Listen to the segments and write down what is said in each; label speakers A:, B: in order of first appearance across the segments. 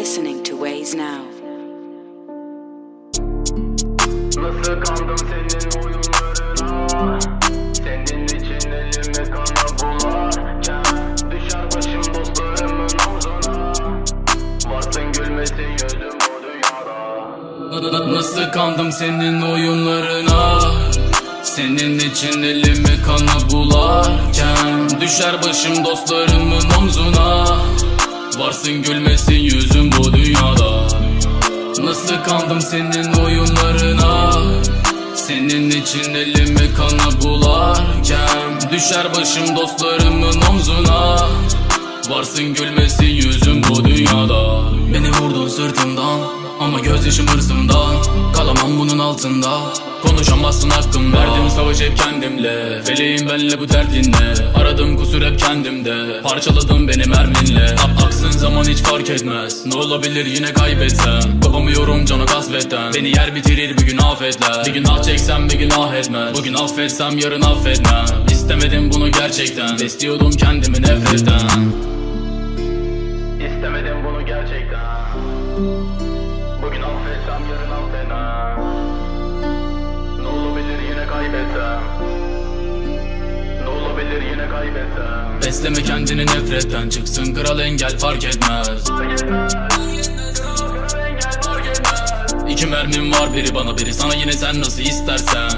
A: listening to Waze Now.
B: Nasıl kandım senin oyunlarına? Senin için elime kana bularken düşer başım dostlarımın omzuna. Varsın gülmesin yüzüm bu dünyada.
C: Nasıl kandım senin oyunlarına? Senin için elimi kana bularken düşer başım dostlarımın omzuna. Varsın gülmesin yüzüm bu dünyada. Nasıl kandım senin oyunlarına? Senin için elimi kana bularken düşer başım dostlarımın omzuna. Varsın gülmesin yüzüm bu dünyada. Beni vurdun sırtımdan ama gözyaşım hırsımdan. Kalamam bunun altında, konuşamazsın hakkım. Verdim savaş hep kendimle, feleğim benle bu derdinle. Aradım kusur hep kendimde, parçaladım beni merminle. Aksın zaman hiç fark etmez, ne olabilir yine kaybetsem. Kopamıyorum canı kasvetten, beni yer bitirir bir gün afetler. Bir gün ah çeksem bir gün ah etmez, bugün affetsem yarın affetmem. İstemedim bunu gerçekten, besliyordum kendimi nefretten.
B: İstemedim bunu gerçekten. Bugün affetsem yarın affetmem. Ne olabilir yine kaybetsem. Ne olabilir yine kaybetsem.
C: Besleme kendini nefretten, çıksın kral engel fark etmez. İki mermim var, biri bana biri sana, yine sen nasıl istersen.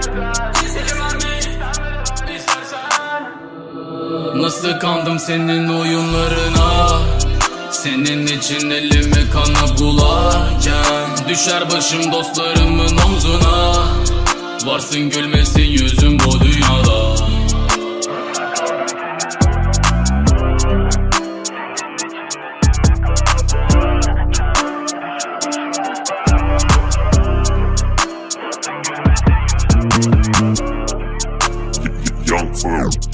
C: Nasıl kandım senin oyunlarına? Senin için elimi kana bularken düşer başım dostlarımın omzuna. Varsın gülmesin yüzüm bu dünyada.
D: Young Firm.